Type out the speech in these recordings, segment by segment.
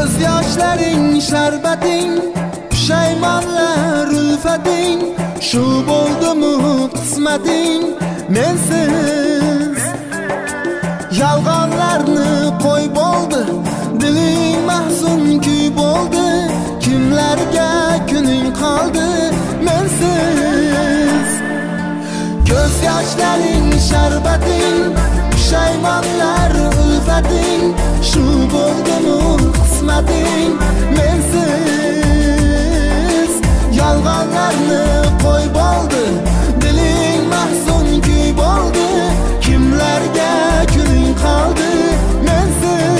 Göz yoshlaring sharbating, pushaymonlar ulfating, shu bo'ldimi qismating mensiz. Yolg'onlarni qo'y bo'ldi, diling mahzun kuy bo'ldi, kimlarga kuning qoldi mensiz. Göz yoshlaring sharbating, pushaymonlar ulfating, shu bo'ldimi qismating mensiz. Yolg'onlarni qo'y bo'ldi, diling mahzun kuy bo'ldi, kimlarga kuning qoldi mensiz.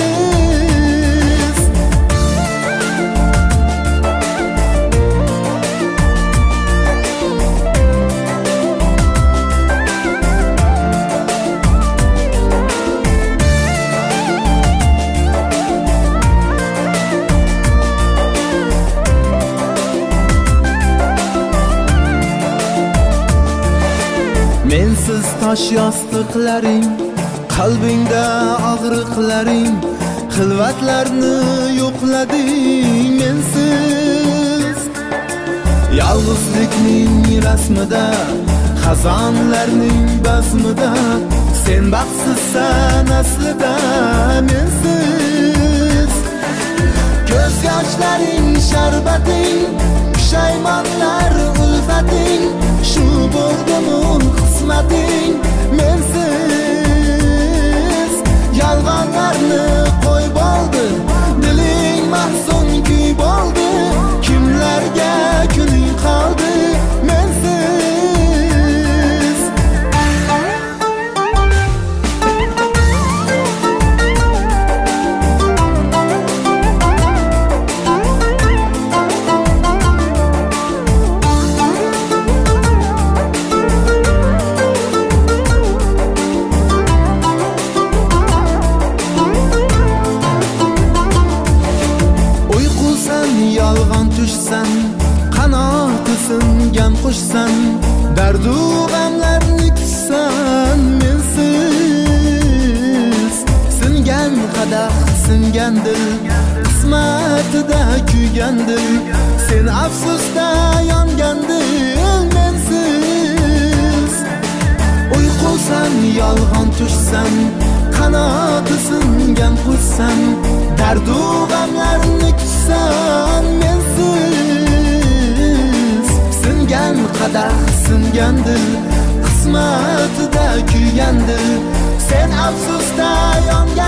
Mensiz tosh yostiqlaring, qalbingda og'riqlaring, xilvatlarni yo'qlading mensiz. Yolg'izlikning rasmida, xazonlarning basmida, sen baxtsizsan aslida mensiz. Ko'z yoshlaring sharbating, pushaymonlar ulfating, shu bo'ldimi qismating mensiz. Yolg'onlarni qo'y bo'ldi, diling mahzun kuy bo'ldi, kimlarga kuning qoldi mensiz. Yolg'on tushsan, qanoti singan qushsan, dardu g'amlarni kutsan mensiz. Singan qadah, singan dil, qismatida kuygan dil, sen afsusda yongan dil mensiz. Uyqusan, yolg'on tushsan, qanoti singan qushsan, dardu g'amlarni kutsan mensiz. Singan qadah, singan dil, qismatida kuygan dil, sen afsusda yongan